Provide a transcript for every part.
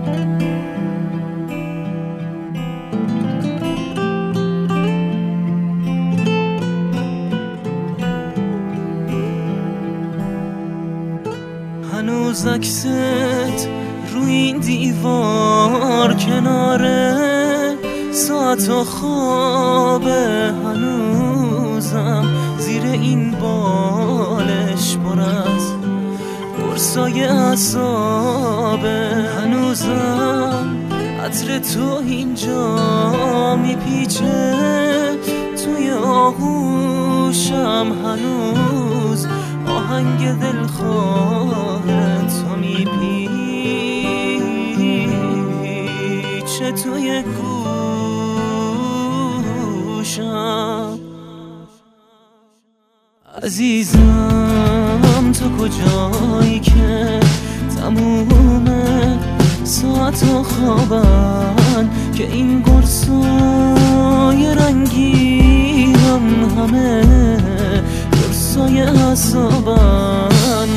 هنوز عکست روی این دیوار کناره، ساعت و خوابه، هنوزم زیر این بالش پر از قرصای اعصابه، هنوزم عطر تو اینجا میپیچه توی آغوشم، هنوز آهنگ دلخواه تو میپیچه توی گوشم. عزیزم تو کجایی که تموم ساعت و خوابن، که این قرصای رنگی همه قرصای اعصابن.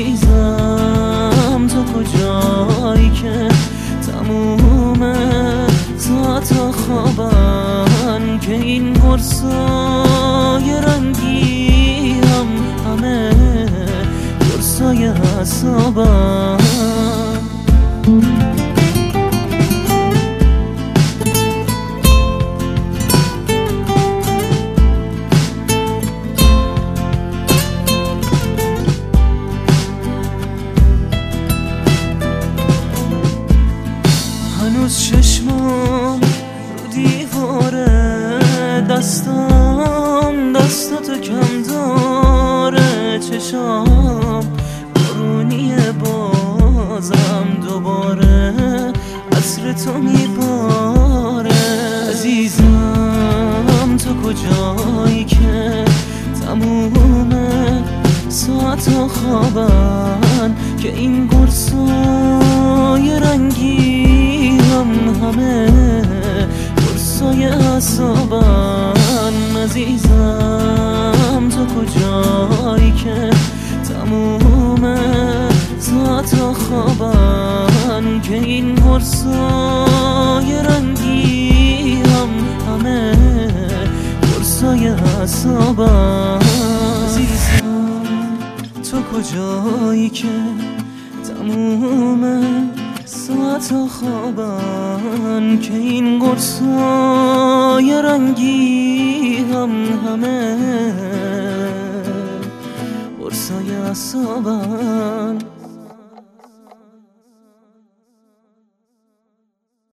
عزیزم تو کجایی که تموم ساعت و خوابن، که این قرصای رنگی همه قرصای اعصابن. هنوز چشمام رو دیواره، دستاتو کم داره، چشام بارونیه، بازم دوباره عطر تو میباره. عزیزم تو کجایی که تموم ساعت و خوابن، که این قرصای رنگی همه قرصای اعصابن. عزیزم تو کجایی که تموم ساعت و خوابن، که این قرصای رنگی همه قرصای اعصابن. عزیزم تو کجایی که تموم ساعت و خوابن، که این قرصای رنگی همه قرصای اعصابن.